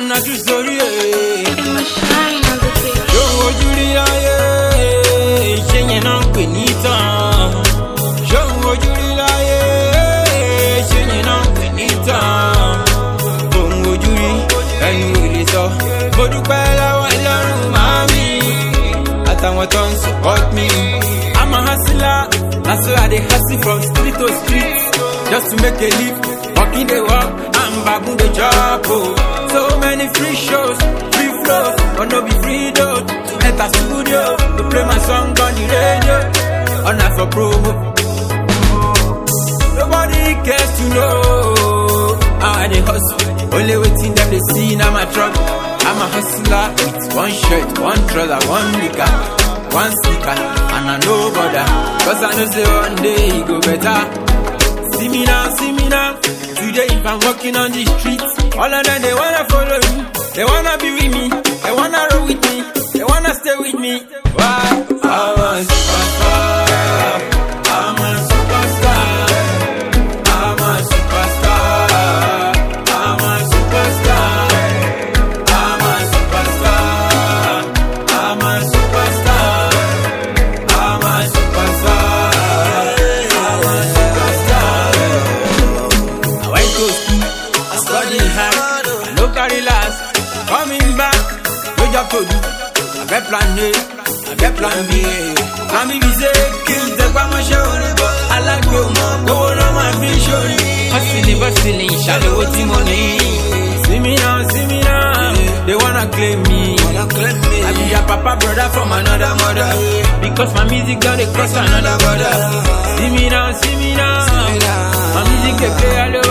I'm not too sorry. Show Julia, Singing on Benita. Show Julia, singing on Benita. Bongo Julie, and Willie saw. Bodupella, I learn, mommy. I thought on support me. I'm a hustler, that's why they hustle from street to street. Just to make a living, walking the walk, I'm babbling the job. Oh. So many free shows, free flows, but no be free though. To enter studio, to play my song on the radio, or not for promo. Nobody cares to know how I dey hustle. Only waiting them they see now my truck. I'm a hustler with one shirt, one trouser, one nigga, one sneaker, and I know bother. Cause I know say one day it go better. See me now, today if I'm walking on the streets, all of them they wanna follow me, they wanna be with me, they wanna roll with me, they wanna stay with me. Why? I'm a superstar, I'm a superstar, I'm a superstar, I'm a superstar, I'm a superstar, I'm a superstar, I'm a superstar. Relax, coming back, no job to do. I get plan A, I get plan B. I'm in busy, kill the show. I like go on my vision. Hustling, shallow with money. See me now, they wanna claim me. I be a papa brother from another mother. Because my music got cross another border. See me now, my music can play all over.